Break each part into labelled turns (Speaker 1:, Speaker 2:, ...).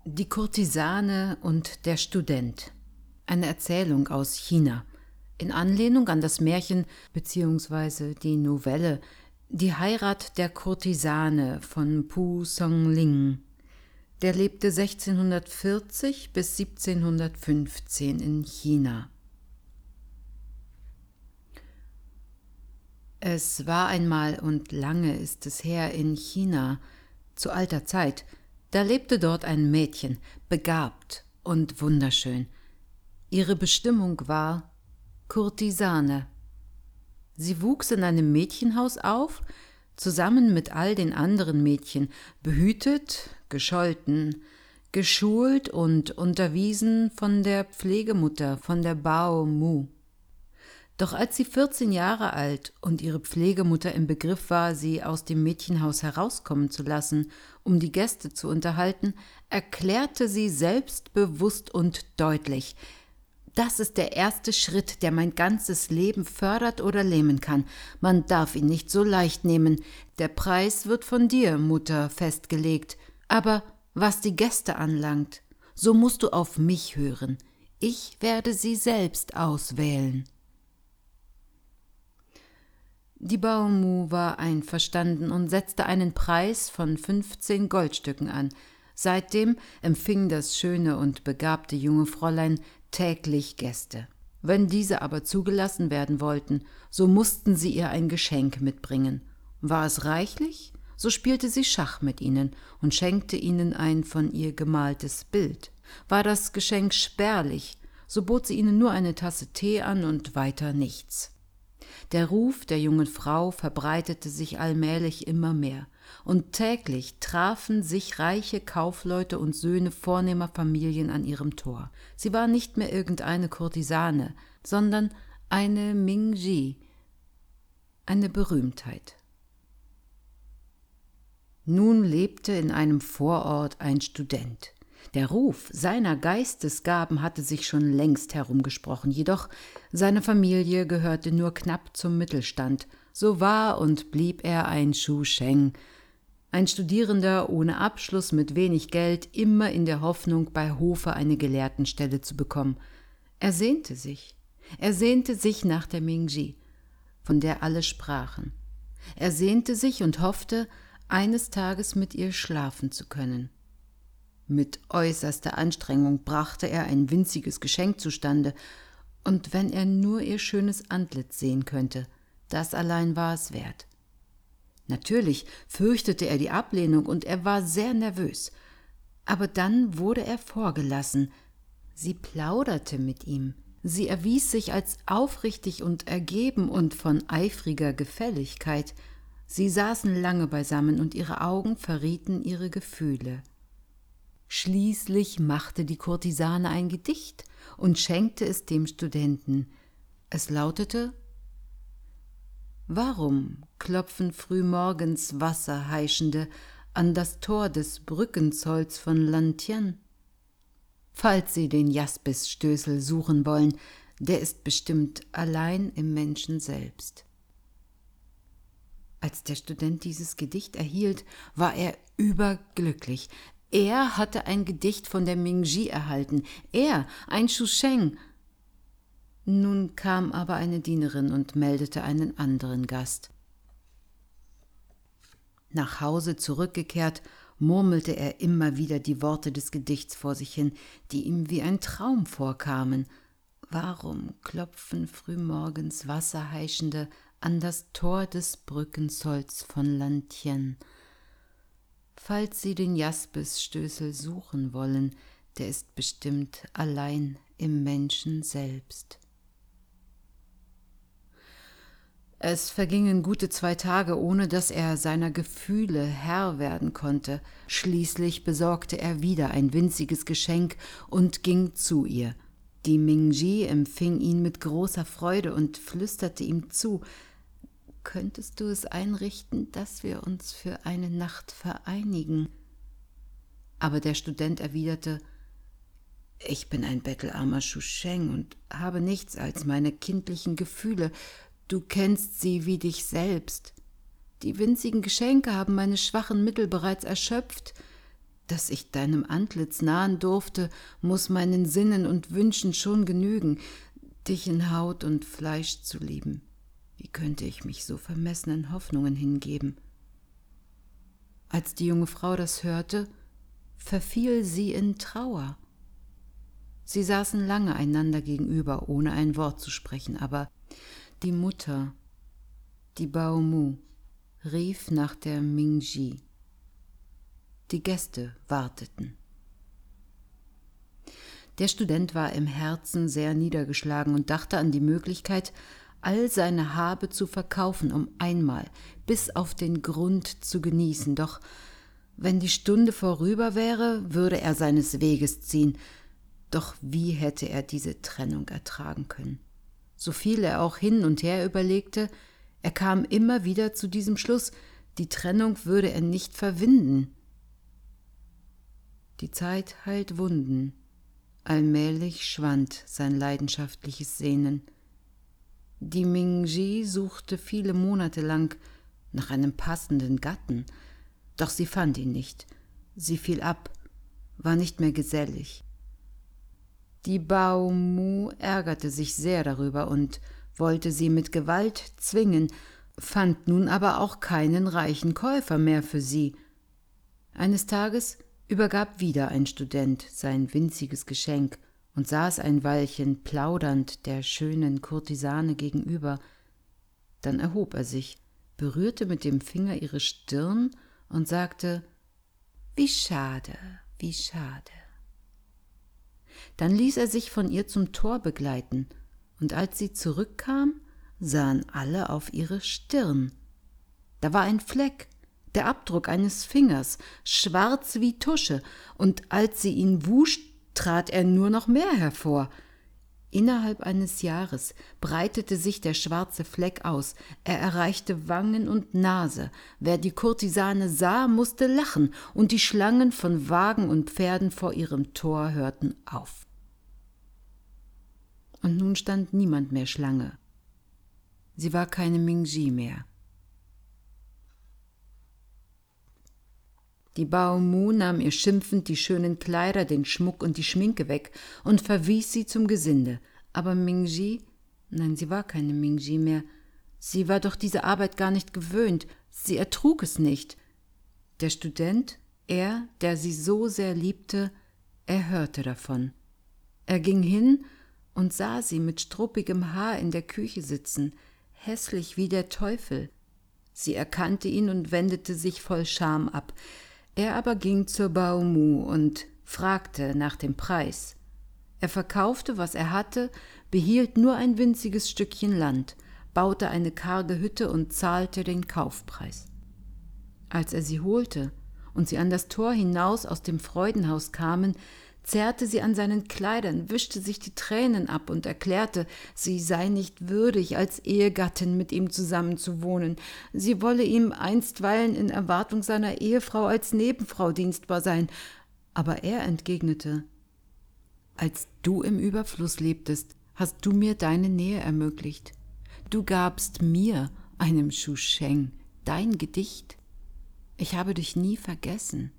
Speaker 1: Die Kurtisane und der Student. Eine Erzählung aus China. In Anlehnung an das Märchen bzw. die Novelle Die Heirat der Kurtisane von Pu Songling. Der lebte 1640 bis 1715 in China. Es war einmal und lange ist es her in China, zu alter Zeit. Da lebte dort ein Mädchen, begabt und wunderschön. Ihre Bestimmung war Kurtisane. Sie wuchs in einem Mädchenhaus auf, zusammen mit all den anderen Mädchen, behütet, gescholten, geschult und unterwiesen von der Pflegemutter, von der Bao Mu. Doch als sie 14 Jahre alt und ihre Pflegemutter im Begriff war, sie aus dem Mädchenhaus herauskommen zu lassen, um die Gäste zu unterhalten, erklärte sie selbstbewusst und deutlich: Das ist der erste Schritt, der mein ganzes Leben fördert oder lähmen kann. Man darf ihn nicht so leicht nehmen. Der Preis wird von dir, Mutter, festgelegt. Aber was die Gäste anlangt, so musst du auf mich hören. Ich werde sie selbst auswählen. Die Bao Mu war einverstanden und setzte einen Preis von 15 Goldstücken an. Seitdem empfing das schöne und begabte junge Fräulein täglich Gäste. Wenn diese aber zugelassen werden wollten, so mussten sie ihr ein Geschenk mitbringen. War es reichlich, so spielte sie Schach mit ihnen und schenkte ihnen ein von ihr gemaltes Bild. War das Geschenk spärlich, so bot sie ihnen nur eine Tasse Tee an und weiter nichts. Der Ruf der jungen Frau verbreitete sich allmählich immer mehr, und täglich trafen sich reiche Kaufleute und Söhne vornehmer Familien an ihrem Tor. Sie war nicht mehr irgendeine Kurtisane, sondern eine Mingji, eine Berühmtheit. Nun lebte in einem Vorort ein Student. Der Ruf seiner Geistesgaben hatte sich schon längst herumgesprochen, jedoch seine Familie gehörte nur knapp zum Mittelstand. So war und blieb er ein Shusheng, ein Studierender ohne Abschluss mit wenig Geld, immer in der Hoffnung, bei Hofe eine Gelehrtenstelle zu bekommen. Er sehnte sich nach der Mingji, von der alle sprachen. Er sehnte sich und hoffte, eines Tages mit ihr schlafen zu können. Mit äußerster Anstrengung brachte er ein winziges Geschenk zustande, und wenn er nur ihr schönes Antlitz sehen könnte, das allein war es wert. Natürlich fürchtete er die Ablehnung und er war sehr nervös, aber dann wurde er vorgelassen. Sie plauderte mit ihm, sie erwies sich als aufrichtig und ergeben und von eifriger Gefälligkeit. Sie saßen lange beisammen und ihre Augen verrieten ihre Gefühle. Schließlich machte die Kurtisane ein Gedicht und schenkte es dem Studenten. Es lautete: Warum klopfen frühmorgens Wasserheischende an das Tor des Brückenzolls von Lantian? Falls sie den Jaspisstößel suchen wollen, der ist bestimmt allein im Menschen selbst. Als der Student dieses Gedicht erhielt, war er überglücklich. Er hatte ein Gedicht von der Mingji erhalten, er, ein Shusheng. Nun kam aber eine Dienerin und meldete einen anderen Gast. Nach Hause zurückgekehrt, murmelte er immer wieder die Worte des Gedichts vor sich hin, die ihm wie ein Traum vorkamen. Warum klopfen frühmorgens Wasserheischende an das Tor des Brückenzolls von Lantian? Falls sie den Jaspisstößel suchen wollen, der ist bestimmt allein im Menschen selbst. Es vergingen gute 2 Tage, ohne dass er seiner Gefühle Herr werden konnte. Schließlich besorgte er wieder ein winziges Geschenk und ging zu ihr. Die Mingji empfing ihn mit großer Freude und flüsterte ihm zu: Könntest du es einrichten, dass wir uns für eine Nacht vereinigen? Aber der Student erwiderte: Ich bin ein bettelarmer Shusheng und habe nichts als meine kindlichen Gefühle. Du kennst sie wie dich selbst. Die winzigen Geschenke haben meine schwachen Mittel bereits erschöpft. Dass ich deinem Antlitz nahen durfte, muß meinen Sinnen und Wünschen schon genügen, dich in Haut und Fleisch zu lieben. Wie könnte ich mich so vermessenen Hoffnungen hingeben? Als die junge Frau das hörte, verfiel sie in Trauer. Sie saßen lange einander gegenüber, ohne ein Wort zu sprechen, aber die Mutter, die Bao Mu, rief nach der Mingji. Die Gäste warteten. Der Student war im Herzen sehr niedergeschlagen und dachte an die Möglichkeit, all seine Habe zu verkaufen, um einmal bis auf den Grund zu genießen. Doch wenn die Stunde vorüber wäre, würde er seines Weges ziehen. Doch wie hätte er diese Trennung ertragen können? So viel er auch hin und her überlegte, er kam immer wieder zu diesem Schluss, die Trennung würde er nicht verwinden. Die Zeit heilt Wunden. Allmählich schwand sein leidenschaftliches Sehnen. Die Mingji suchte viele Monate lang nach einem passenden Gatten, doch sie fand ihn nicht. Sie fiel ab, war nicht mehr gesellig. Die Bao Mu ärgerte sich sehr darüber und wollte sie mit Gewalt zwingen, fand nun aber auch keinen reichen Käufer mehr für sie. Eines Tages übergab wieder ein Student sein winziges Geschenk und saß ein Weilchen plaudernd der schönen Kurtisane gegenüber. Dann erhob er sich, berührte mit dem Finger ihre Stirn und sagte: »Wie schade, wie schade.« Dann ließ er sich von ihr zum Tor begleiten, und als sie zurückkam, sahen alle auf ihre Stirn. Da war ein Fleck, der Abdruck eines Fingers, schwarz wie Tusche, und als sie ihn wusch, trat er nur noch mehr hervor. Innerhalb eines Jahres breitete sich der schwarze Fleck aus, er erreichte Wangen und Nase. Wer die Kurtisane sah, musste lachen, und die Schlangen von Wagen und Pferden vor ihrem Tor hörten auf. Und nun stand niemand mehr Schlange. Sie war keine Mingji mehr. Die Bao Mu nahm ihr schimpfend die schönen Kleider, den Schmuck und die Schminke weg und verwies sie zum Gesinde. Aber Mingji, nein, sie war keine Mingji mehr. Sie war doch diese Arbeit gar nicht gewöhnt. Sie ertrug es nicht. Der Student, er, der sie so sehr liebte, er hörte davon. Er ging hin und sah sie mit struppigem Haar in der Küche sitzen, hässlich wie der Teufel. Sie erkannte ihn und wendete sich voll Scham ab. Er aber ging zur Bao Mu und fragte nach dem Preis. Er verkaufte, was er hatte, behielt nur ein winziges Stückchen Land, baute eine karge Hütte und zahlte den Kaufpreis. Als er sie holte und sie an das Tor hinaus aus dem Freudenhaus kamen, zerrte sie an seinen Kleidern, wischte sich die Tränen ab und erklärte, sie sei nicht würdig, als Ehegattin mit ihm zusammenzuwohnen. Sie wolle ihm einstweilen in Erwartung seiner Ehefrau als Nebenfrau dienstbar sein. Aber er entgegnete: Als du im Überfluss lebtest, hast du mir deine Nähe ermöglicht. Du gabst mir, einem Shusheng, dein Gedicht. Ich habe dich nie vergessen.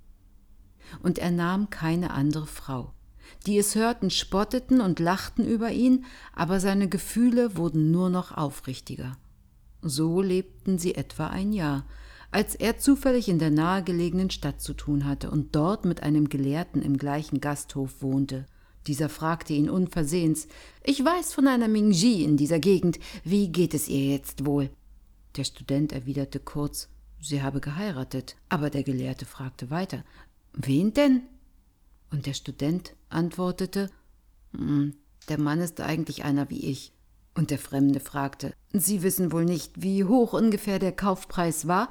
Speaker 1: Und er nahm keine andere Frau. Die es hörten, spotteten und lachten über ihn, aber seine Gefühle wurden nur noch aufrichtiger. So lebten sie etwa ein Jahr, als er zufällig in der nahegelegenen Stadt zu tun hatte und dort mit einem Gelehrten im gleichen Gasthof wohnte. Dieser fragte ihn unversehens: »Ich weiß von einer Mingji in dieser Gegend. Wie geht es ihr jetzt wohl?« Der Student erwiderte kurz, sie habe geheiratet, aber der Gelehrte fragte weiter: »Wen denn?« Und der Student antwortete: »Der Mann ist eigentlich einer wie ich.« Und der Fremde fragte: »Sie wissen wohl nicht, wie hoch ungefähr der Kaufpreis war?«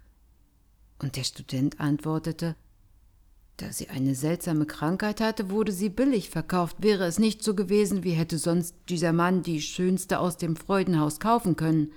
Speaker 1: Und der Student antwortete: »Da sie eine seltsame Krankheit hatte, wurde sie billig verkauft. Wäre es nicht so gewesen, wie hätte sonst dieser Mann die schönste aus dem Freudenhaus kaufen können?«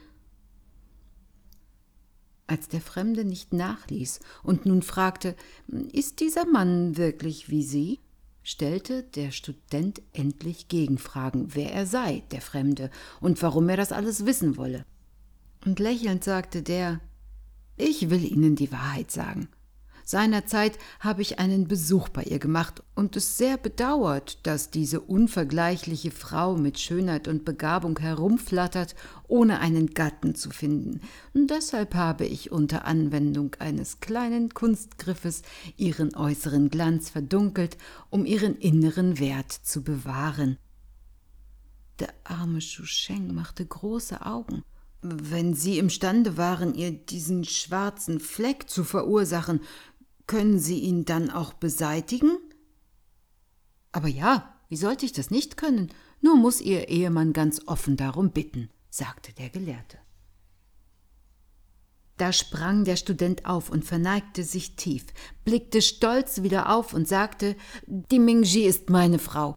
Speaker 1: Als der Fremde nicht nachließ und nun fragte: »Ist dieser Mann wirklich wie Sie?«, stellte der Student endlich Gegenfragen, wer er sei, der Fremde, und warum er das alles wissen wolle. Und lächelnd sagte der: »Ich will Ihnen die Wahrheit sagen. Seinerzeit habe ich einen Besuch bei ihr gemacht und es sehr bedauert, dass diese unvergleichliche Frau mit Schönheit und Begabung herumflattert, ohne einen Gatten zu finden. Und deshalb habe ich unter Anwendung eines kleinen Kunstgriffes ihren äußeren Glanz verdunkelt, um ihren inneren Wert zu bewahren. Der arme Shusheng machte große Augen. Wenn Sie imstande waren, ihr diesen schwarzen Fleck zu verursachen, können Sie ihn dann auch beseitigen? Aber ja, wie sollte ich das nicht können? Nur muss Ihr Ehemann ganz offen darum bitten, sagte der Gelehrte. Da sprang der Student auf und verneigte sich tief, blickte stolz wieder auf und sagte, die Mingji ist meine Frau.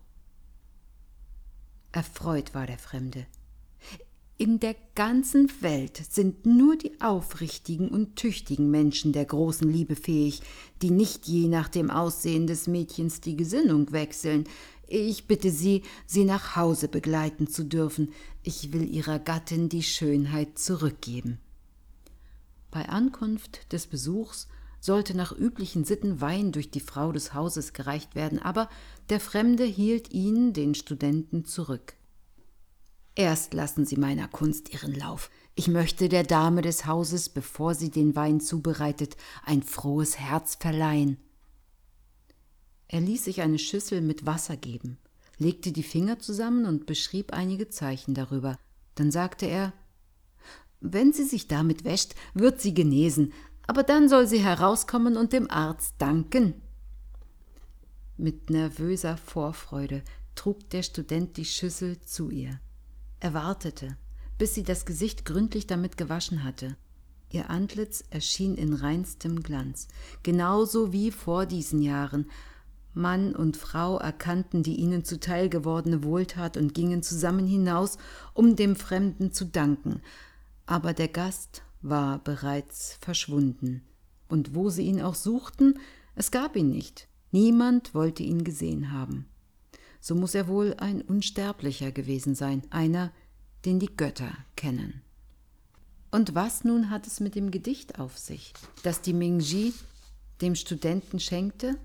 Speaker 1: Erfreut war der Fremde. In der ganzen Welt sind nur die aufrichtigen und tüchtigen Menschen der großen Liebe fähig, die nicht je nach dem Aussehen des Mädchens die Gesinnung wechseln. Ich bitte Sie, sie nach Hause begleiten zu dürfen. Ich will ihrer Gattin die Schönheit zurückgeben. Bei Ankunft des Besuchs sollte nach üblichen Sitten Wein durch die Frau des Hauses gereicht werden, aber der Fremde hielt ihn, den Studenten, zurück. Erst lassen Sie meiner Kunst ihren Lauf. Ich möchte der Dame des Hauses, bevor sie den Wein zubereitet, ein frohes Herz verleihen. Er ließ sich eine Schüssel mit Wasser geben, legte die Finger zusammen und beschrieb einige Zeichen darüber. Dann sagte er, wenn sie sich damit wäscht, wird sie genesen, aber dann soll sie herauskommen und dem Arzt danken. Mit nervöser Vorfreude trug der Student die Schüssel zu ihr. Er wartete, bis sie das Gesicht gründlich damit gewaschen hatte. Ihr Antlitz erschien in reinstem Glanz, genauso wie vor diesen Jahren. Mann und Frau erkannten die ihnen zuteil gewordene Wohltat und gingen zusammen hinaus, um dem Fremden zu danken. Aber der Gast war bereits verschwunden, und wo sie ihn auch suchten, es gab ihn nicht. Niemand wollte ihn gesehen haben. So muss er wohl ein Unsterblicher gewesen sein, einer, den die Götter kennen. Und was nun hat es mit dem Gedicht auf sich, das die Mingji dem Studenten schenkte?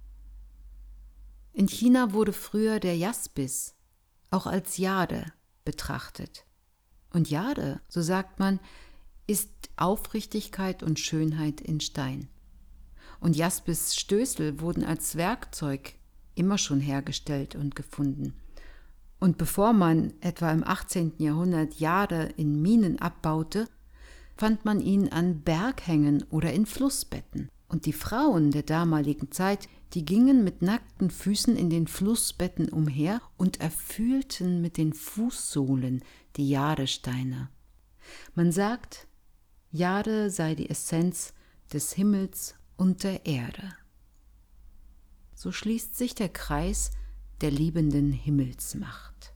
Speaker 1: In China wurde früher der Jaspis auch als Jade betrachtet. Und Jade, so sagt man, ist Aufrichtigkeit und Schönheit in Stein. Und Jaspis Stößel wurden als Werkzeug immer schon hergestellt und gefunden. Und bevor man etwa im 18. Jahrhundert Jade in Minen abbaute, fand man ihn an Berghängen oder in Flussbetten. Und die Frauen der damaligen Zeit, die gingen mit nackten Füßen in den Flussbetten umher und erfühlten mit den Fußsohlen die Jadesteine. Man sagt, Jade sei die Essenz des Himmels und der Erde. So schließt sich der Kreis der liebenden Himmelsmacht.